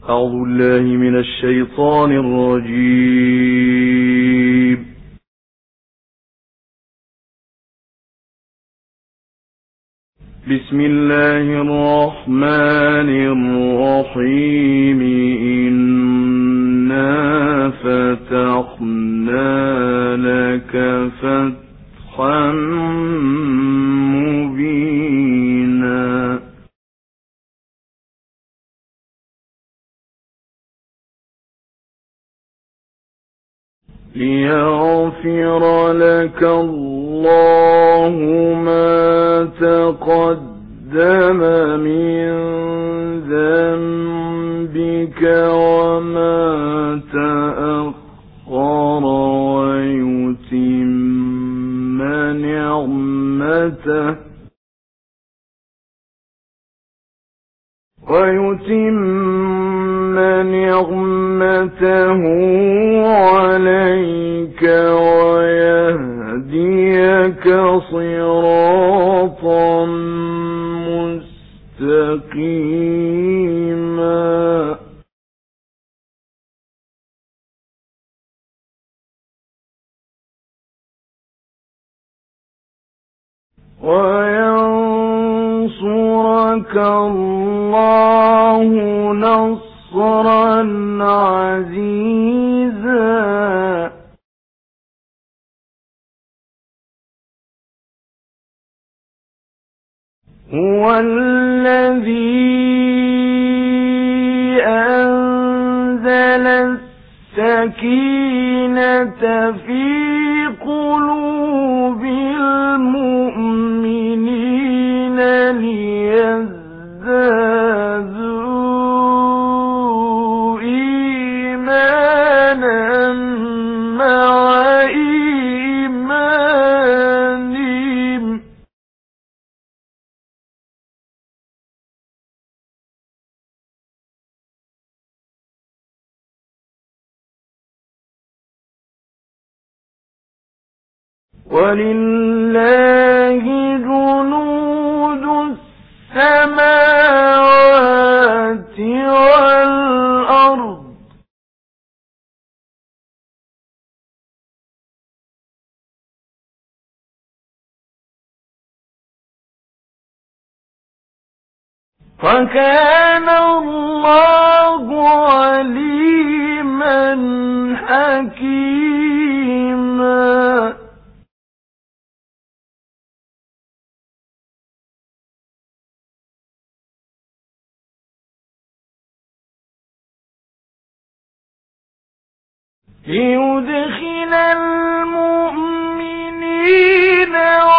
أعوذ بالله من الشيطان الرجيم. بسم الله الرحمن الرحيم. إنا فتحنا لك فتحا مبينا. ليغفر لك الله ما تقدم من ذنبك وما تأخر ويتم نعمته عليك ويهديك صراطا مستقيما. وينصرك الله نصرا عزيزا. هو الذي أنزل السكينة في قلوب المؤمنين ليزدادوا إيمانا مع إيمانهم. ولله جنود السماوات والأرض. وكان الله عليما حكيما. ليدخل المؤمنين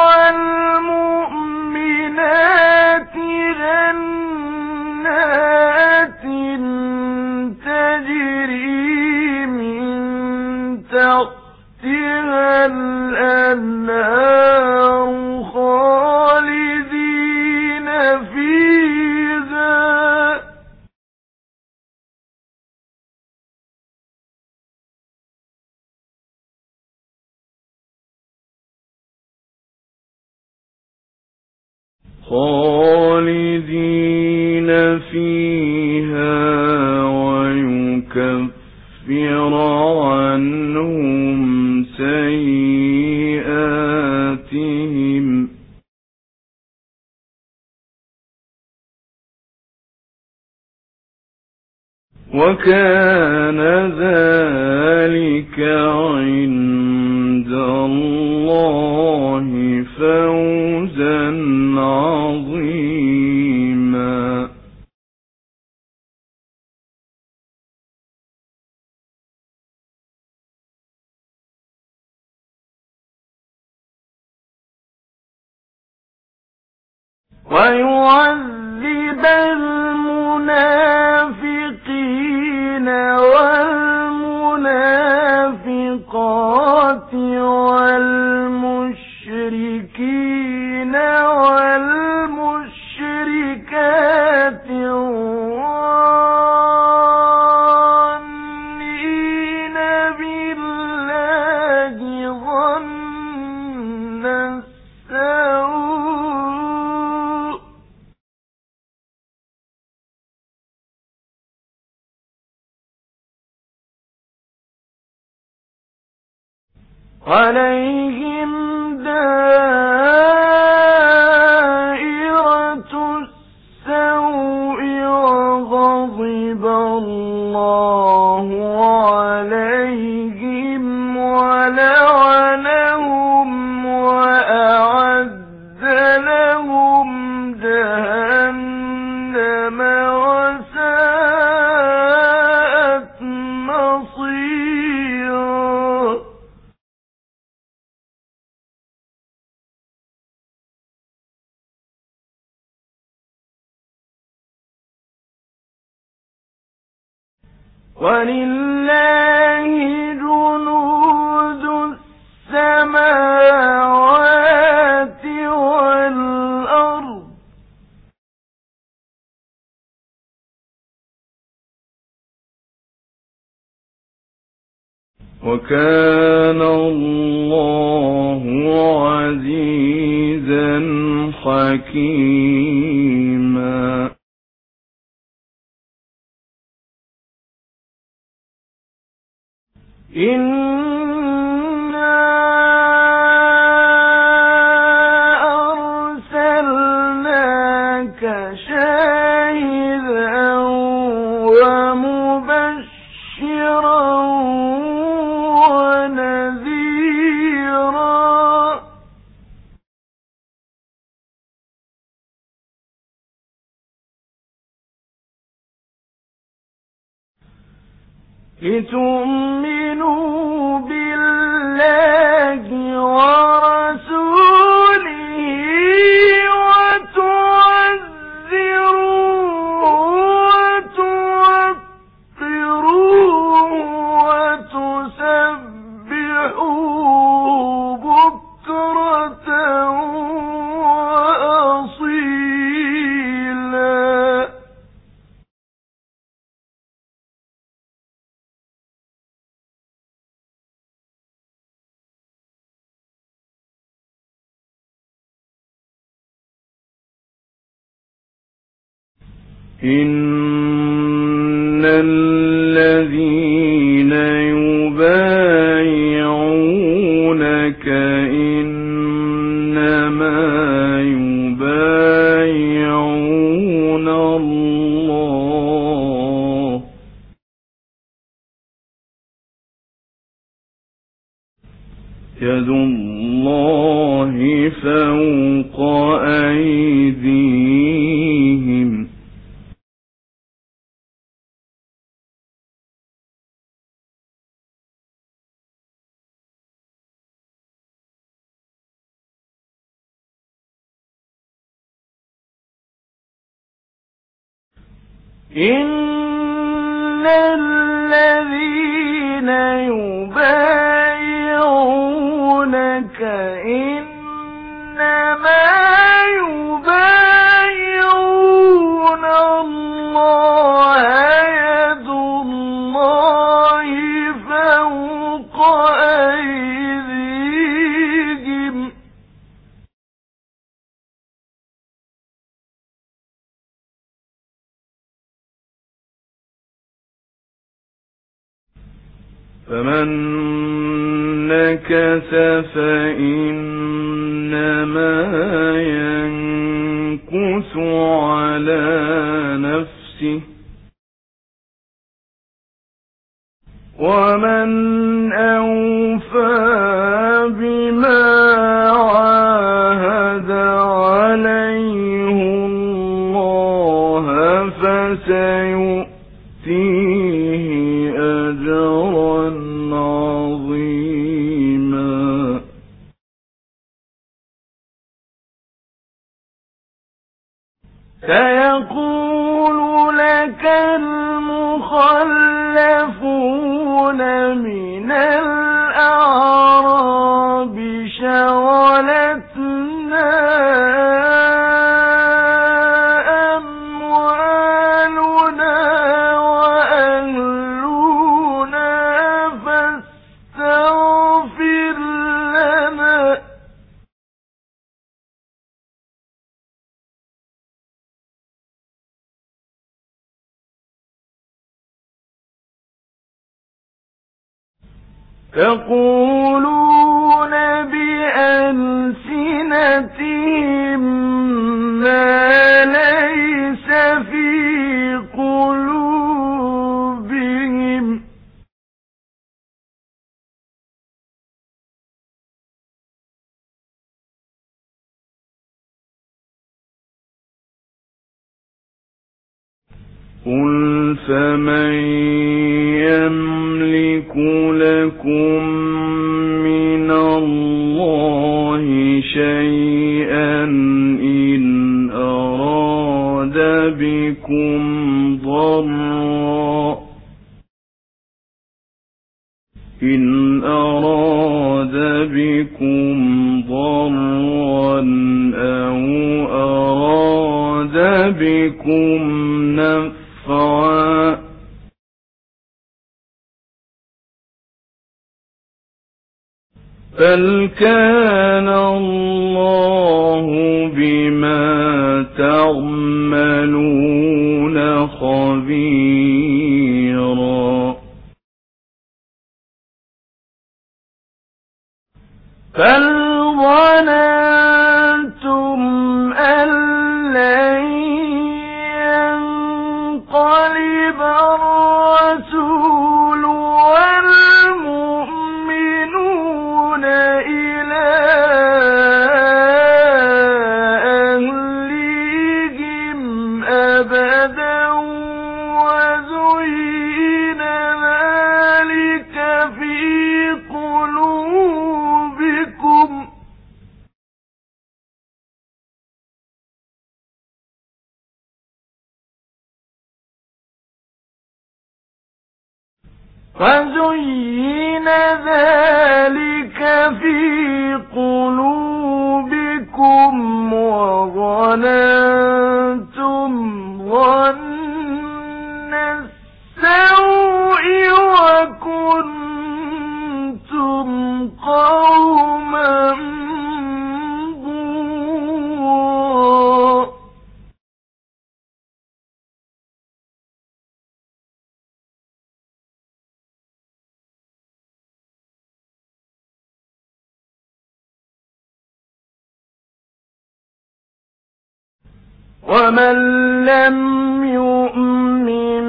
والمؤمنات جنات تجري من تحتها الأنهار خالدين فيها. خالدين فيها ويكفر عنهم سيئاتهم. وكان ذلك عند الله فوزا عظيما. ويعذب المنافقين والمنافقات والمشركين والمشركات الظانين بالله ظن السوء عليهم دائرة السوء وغضب الله عليهم ولعنهم وأعد لهم جهنم وساءت مصيرا. ولله جنود السماوات والأرض وكان الله عزيزا حكيما. إنا أرسلناك شاهدا ومبشرا ونذيرا لتؤمنوا بالله ورسوله وتعزروه وتوقروه وتسبحوه بكرة وأصيلا. إن الذين يبايعونك إنما يبايعون الله يد الله فوق أيديهم إن الذين يبايعونك إنما يبايعون الله يد الله فوق أيديهم فمن نكث فإنما ينكث على نفسه ومن أوفى بما عاهد عليه الله فسيؤتيه أجرا عظيما. سيقول لك المخلفون من الأعراب شغلتنا أموالنا وأهلنا فاستغفر لنا يقولون بألسنتهم ما ليس في قلوبهم قل فمن يملك لكم من الله شيئا إن أراد بكم ضرا أو أراد بكم نفعا بل كان الله بما تعملون خبيرا بل ظننتم أن لن ينقلب الرسول والمؤمنون إلى أهليهم أبدا وزين ذلك في قلوبكم وظننتم ظن السوء وكنتم قوما بورا ومن لم يؤمن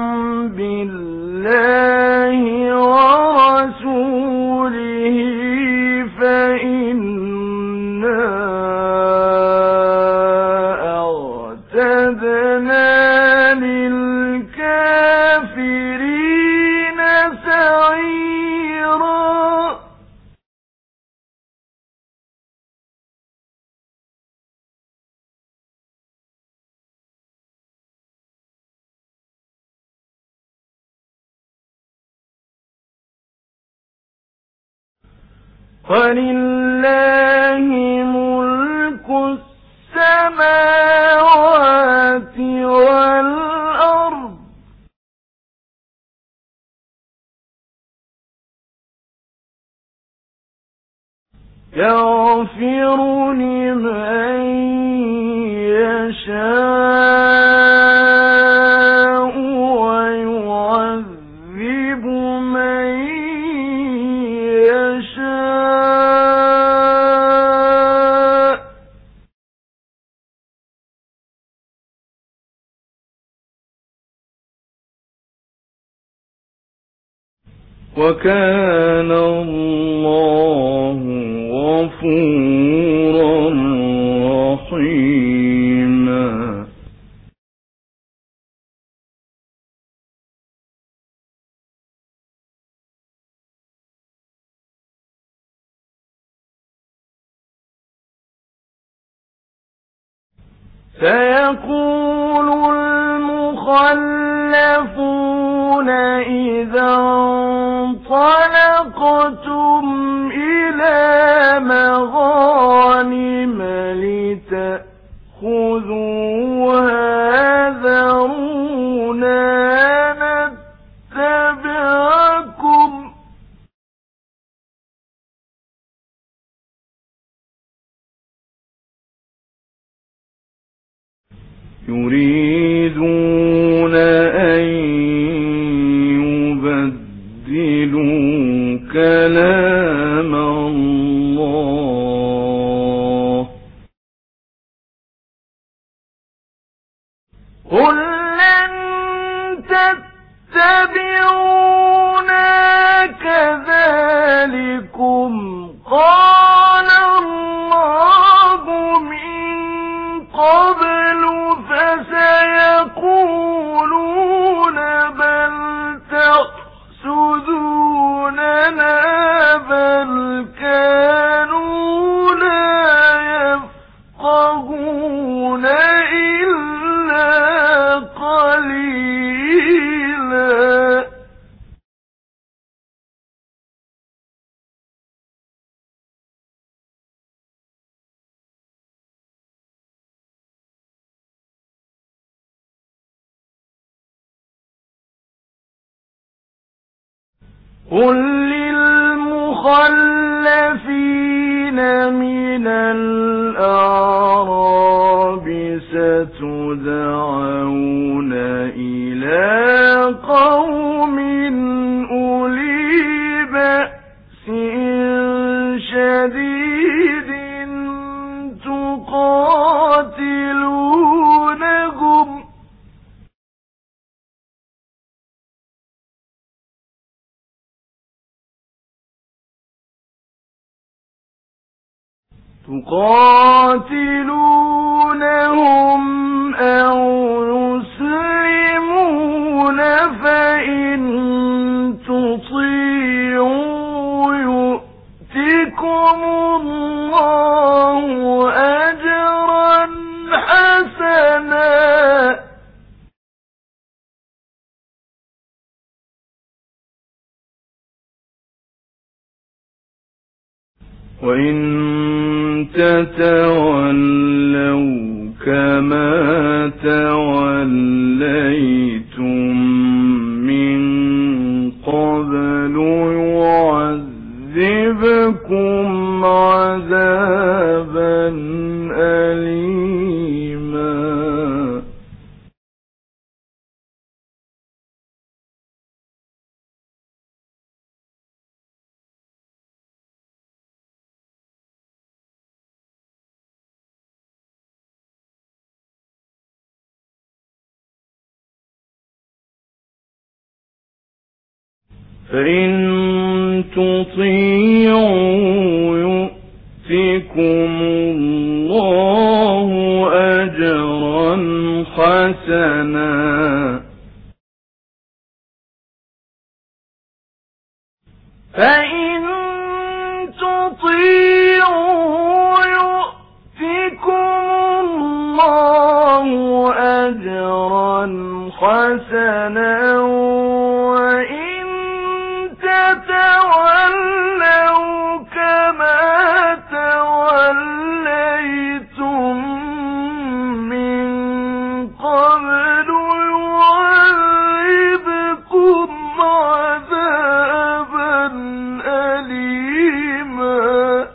بالله ورسوله فإنا أعتدنا للكافرين سعيرا ولله ملك السماوات والأرض يغفر لمن يشاء ويعذب من يشاء وكان الله غفورا رحيما سيقول المخلفون إذا انطلقتم إلى مغانم لتأخذوها ذرونا نتبعكم يريدون أن يبدلوا كلام كذلكم قال الله من قبل فسيقولون بل تحسدوننا بل كانوا لا يفقهون إلا قليلا. قل للمخلفين من الأعراب ستدعون إلى قوم أولي بأس شديد تقاتلونهم أو يسلمون فإن تطيعوا يؤتكم الله أجرا حسنا. وإن تتولوا كما توليتم من قبل يعذبكم عذابا أليما. فإن تطيعوا يؤتكم الله أجرا حسنا. فإن تطيعوا يؤتكم الله أجرا حسنا. وإن تتولوا كما توليتم من قبل يعذبكم عذابا أليما.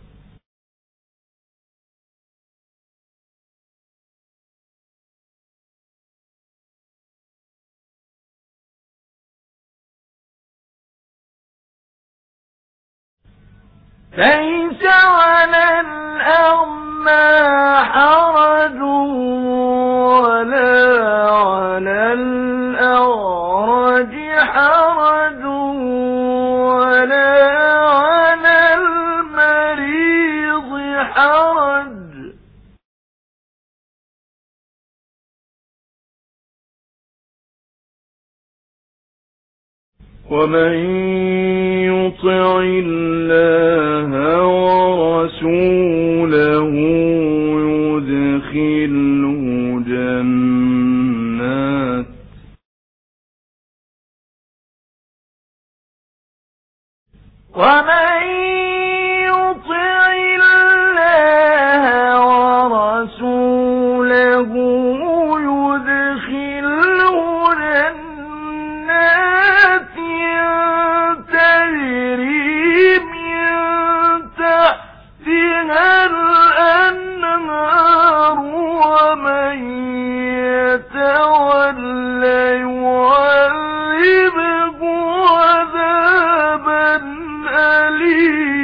ليس على الأعمى حرج ولا على الأعرج حرج ولا على المريض حرج ومن يطع الله ورسوله يدخله جنات ومن يطع الله ورسوله يدخله جنات تجري من تحتها الأنهار ومن يتولى يعذبه عذابا أليما.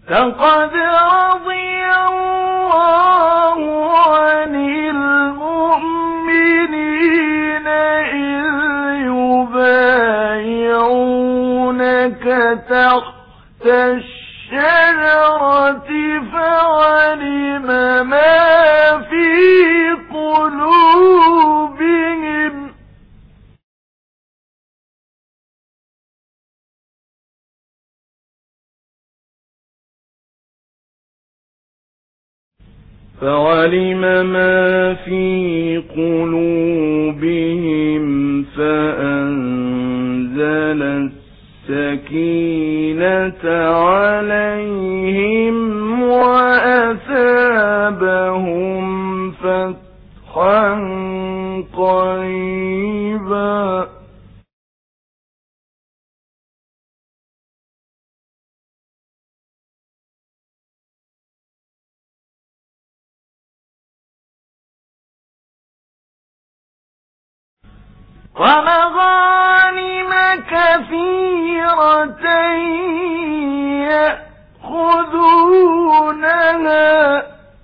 لقد رضي الله عن المؤمنين إذ يبايعونك تحت الشجرة فعلم ما في قلوبهم فأنزل السكينة عليهم وأثابهم فتحا قريبا ومغانم كثيرة يأخذونها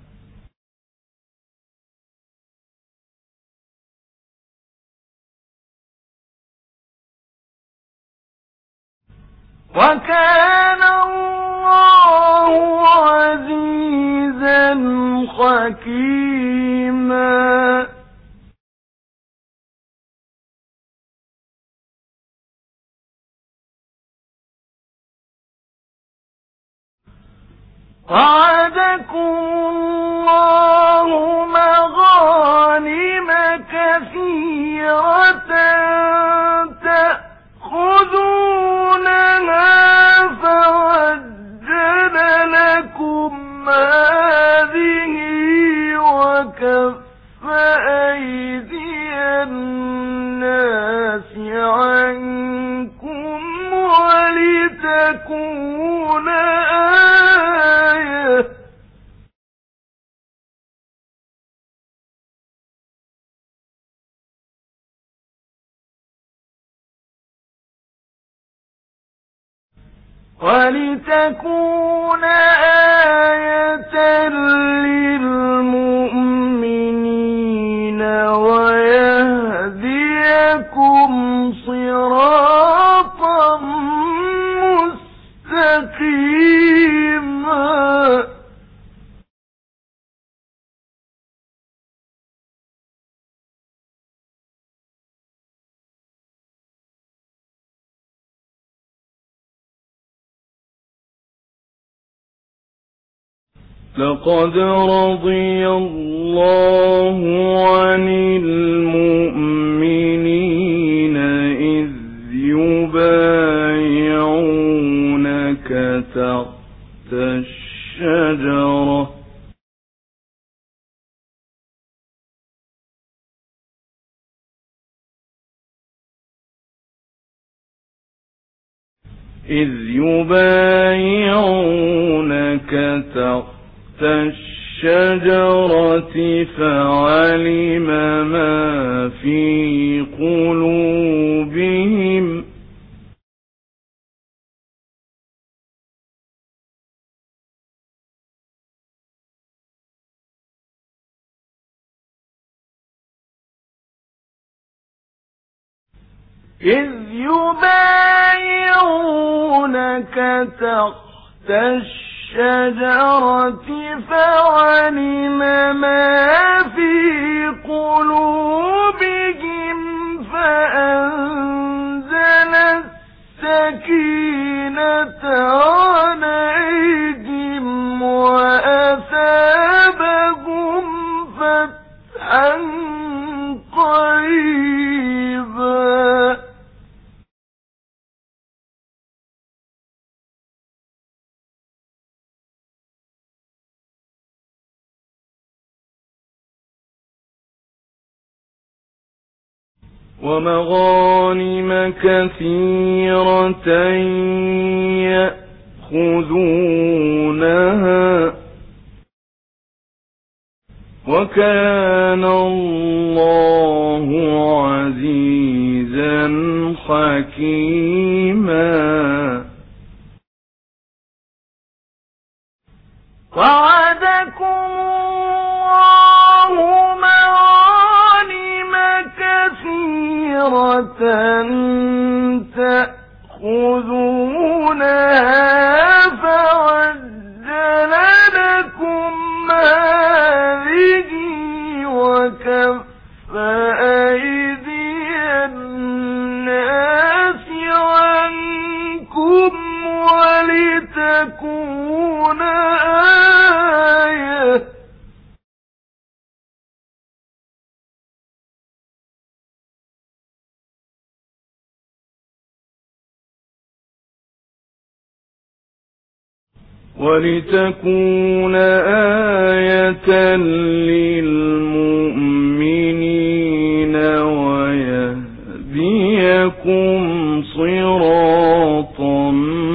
وكان الله عزيزا حكيما وعدكم الله مغانم كثيرة تأخذونها فعجل لكم هذه وكف أيدي الناس عنكم ولتكون آية للمؤمنين ويهديكم صراطا مستقيما لقد رضي الله عن المؤمنين إذ يبايعونك تحت الشجرة فعلم ما في قلوبهم إذ يبايعونك تحت الشجرة فعلم ما في قلوبهم فأنزل السكينة عليهم وأثابهم فتحا قريبا ومغانم كثيرة يأخذونها وكان الله عزيزا حكيما وعدكم الله مغانم كثيرة تأخذونها فعجل لكم هذه وكف أيدي الناس عنكم ولتكون آية للمؤمنين ويهديكم صراطا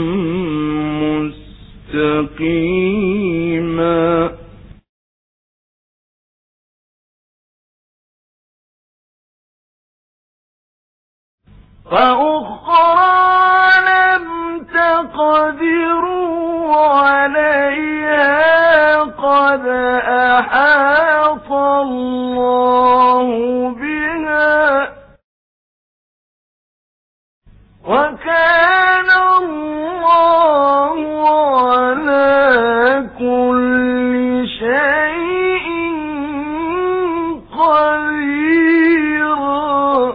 مستقيما. وأخرى لم تقدروا عليها قد أحاط الله بها وكان الله على كل شيء قدير.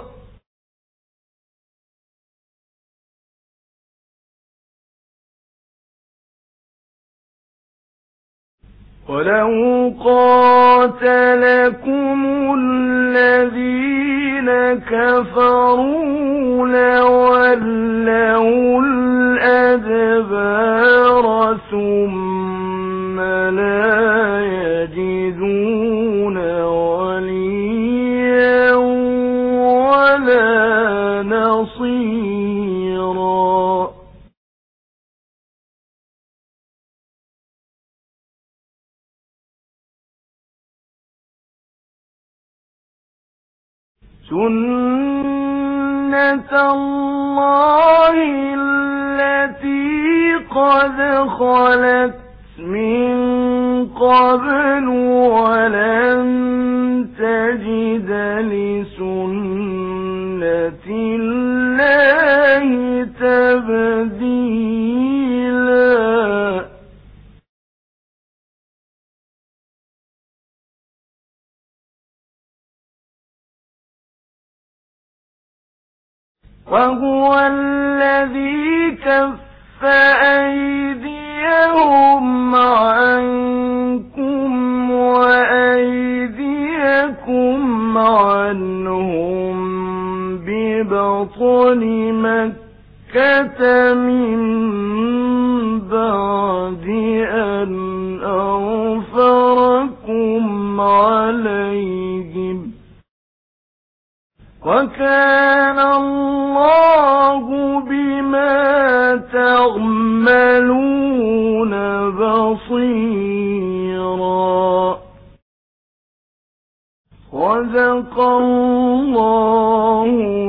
ولو قاتلكم الذين كفروا لولوا الأدبار ثم لا يجدون وليا ولا نصيرا. سنة الله التي قد خلت من قبل ولن تجد لسنة الله تبديلا. وهو الذي كف أيديهم عنكم وأيديكم عنهم ببطن مكة من بعد أن أظفركم عليهم وكان الله بما تعملون بصيرا. صدق الله